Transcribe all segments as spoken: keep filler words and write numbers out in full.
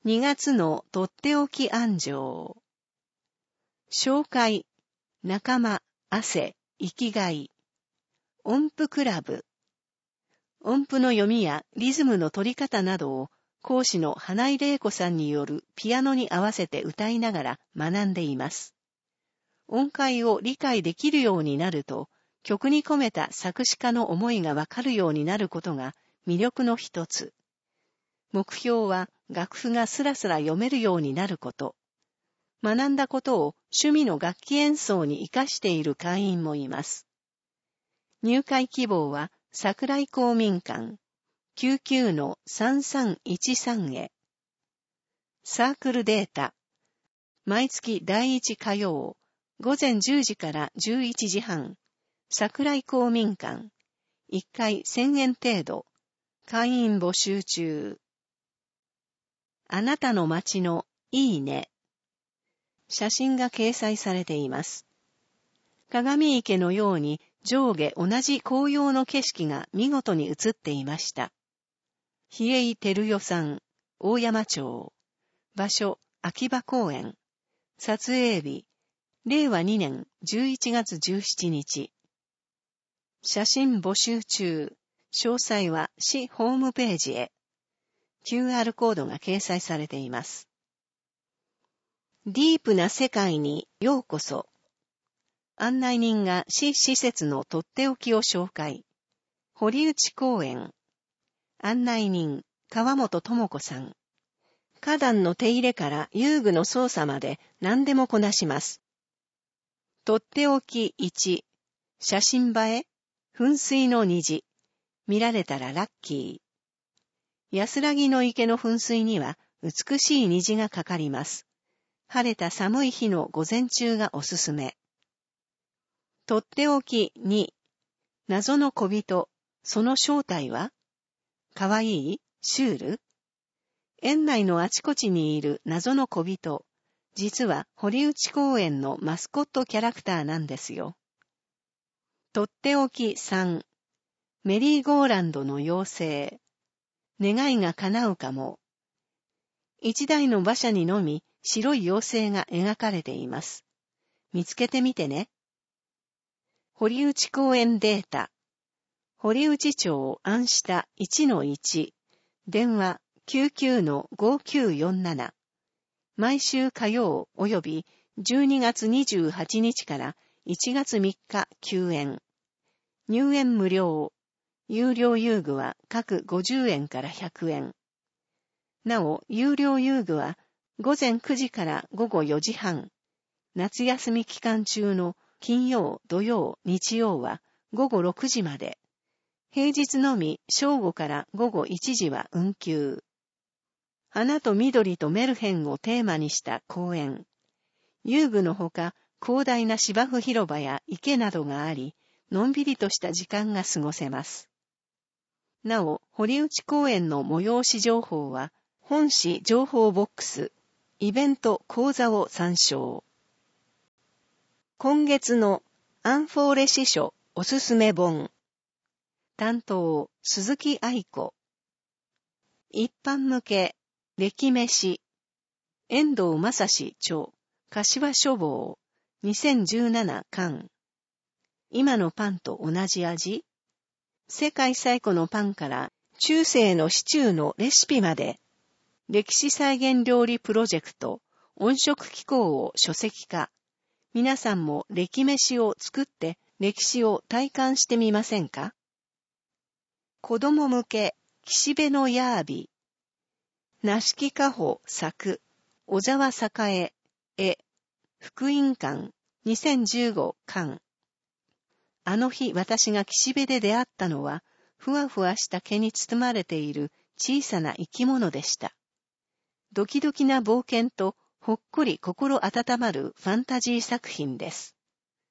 にがつのとっておき案上。紹介、仲間、汗、生きがい。音符クラブ。音符の読みやリズムの取り方などを講師の花井玲子さんによるピアノに合わせて歌いながら学んでいます。音階を理解できるようになると、曲に込めた作詞家の思いがわかるようになることが魅力の一つ。目標は楽譜がスラスラ読めるようになること。学んだことを趣味の楽器演奏に活かしている会員もいます。入会希望は桜井公民館 きゅうきゅうのさんさんいちさん へ。サークルデータ。毎月第一火曜、午前じゅうじからじゅういちじはん。桜井公民館。いっかいせんえん程度。会員募集中。あなたの街のいいね。写真が掲載されています。鏡池のように上下同じ紅葉の景色が見事に映っていました。比叡照代さん、大山町。場所、秋葉公園。撮影日、れいわにねんじゅういちがつじゅうしちにち。写真募集中。詳細は市ホームページへ。キューアール コードが掲載されています。ディープな世界にようこそ。案内人が市施設のとっておきを紹介。堀内公園。案内人、川本智子さん。花壇の手入れから遊具の操作まで何でもこなします。とっておきいち。写真映え、噴水の虹。見られたらラッキー。安らぎの池の噴水には美しい虹がかかります。晴れた寒い日の午前中がおすすめ。とっておきに。謎の小人、その正体は？かわいい？シュール？園内のあちこちにいる謎の小人、実は堀内公園のマスコットキャラクターなんですよ。とっておきさん。メリーゴーランドの妖精。願いが叶うかも。一台の馬車にのみ白い妖精が描かれています。見つけてみてね。堀内公園データ。堀内町安下 いちのいち。電話 きゅうきゅうのごきゅうよんなな。毎週火曜及びじゅうにがつにじゅうはちにちからいちがつみっか休園。入園無料。有料遊具は各ごじゅうえんからひゃくえん。なお、有料遊具はごぜんくじからごごよじはん。夏休み期間中の金曜、土曜、日曜はごごろくじまで。平日のみ正午からごごいちじは運休。花と緑とメルヘンをテーマにした公園。遊具のほか広大な芝生広場や池などがあり、のんびりとした時間が過ごせます。なお、堀内公園の催し情報は、本誌情報ボックス、イベント講座を参照。今月のアンフォーレ司書おすすめ本。担当、鈴木愛子。一般向け、歴飯。遠藤正史著、柏書房、にせんじゅうなな巻。今のパンと同じ味？世界最古のパンから中世のシチューのレシピまで、歴史再現料理プロジェクト、音食機構を書籍化。皆さんも歴飯を作って歴史を体感してみませんか？子供向け、岸辺のヤービ。梨木家宝作、小沢栄、絵、福音館、にせんじゅうご巻。あの日私が岸辺で出会ったのは、ふわふわした毛に包まれている小さな生き物でした。ドキドキな冒険とほっこり心温まるファンタジー作品です。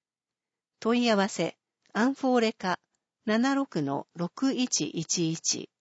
問い合わせ、アンフォーレカ ななろくのろくいちいちいち。